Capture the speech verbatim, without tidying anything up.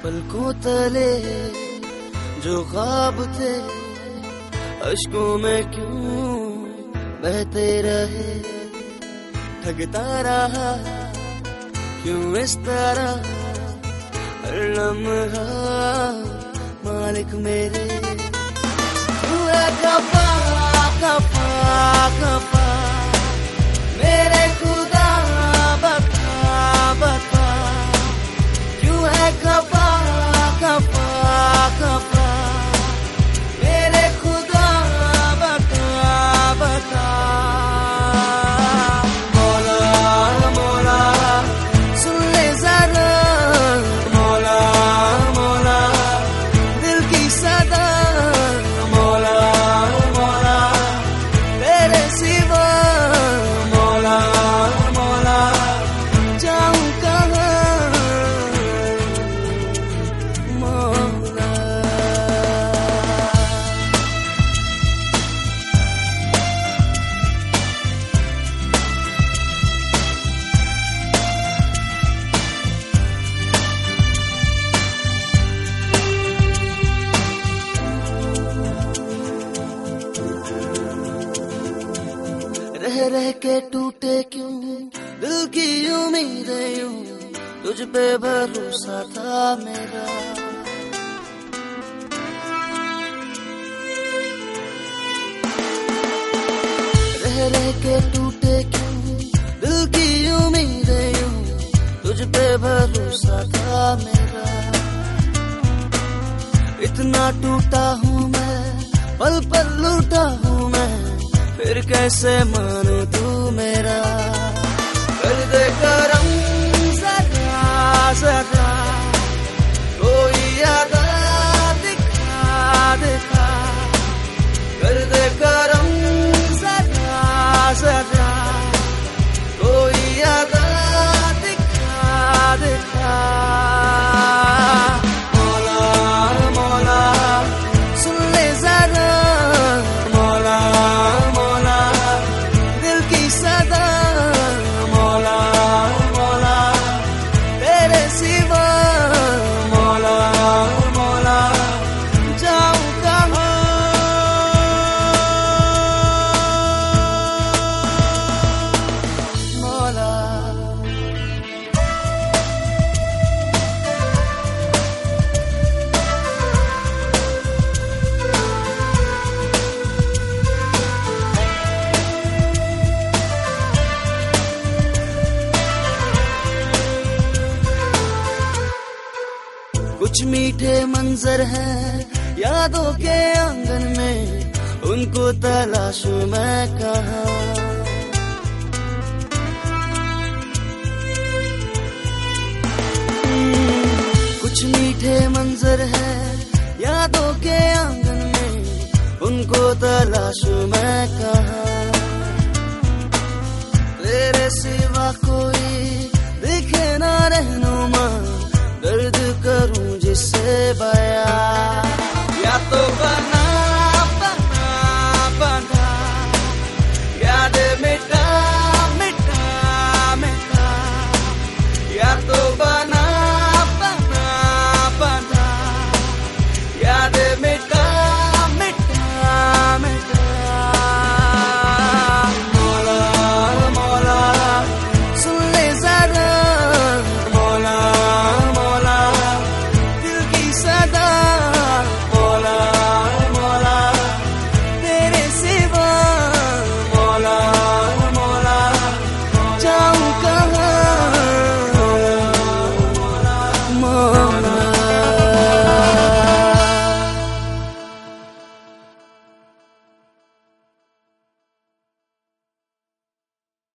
पलकों तले जो ख्वाब थे अश्कों में क्यों बहते रहे, ठगता रहा क्यों इस तरह हर लम्हा मालिक मेरे। तू है खफा खफा खफा मेरे खुदा, बता बता क्यों है खफा खफा खफा मेरे खुदा, बता बता। मौला मौला सुन ले जरा, मौला मौला दिल की सदा, मौला मौला तेरे सिवा, मौला मौला जाऊं कहाँ मौला। रह रह के टूटे क्यों दिल की उम्मीदें यूं, तुझ पे भरोसा था मेरा। रह रह के टूटे क्यों दिल की उम्मीदें यूं, तुझ पे भरोसा था मेरा। इतना टूटा हूँ मैं, पल पल लूटा हूँ मैं, फिर कैसे मानूं तू मेरा। कर दे करम सदा सदा, कोई अदा दिखा दिखा। कर दे करम सदा सदा, कोई अदा दिखा दिखा। मौला मौला सुन ले जरा, मौला मौला दिल की सदा, मौला मौला तेरे सिवा, मौला मौला जाऊं कहाँ मौला। कुछ मीठे मंजर हैं यादों के आंगन में, उनको तलाशूं मैं कहाँ। कुछ मीठे मंजर हैं यादों के आंगन में, उनको तलाशूं मैं कहाँ। तेरे सिवा कोई दिखे ना रहनुमा, दर्द करूं जिससे बाय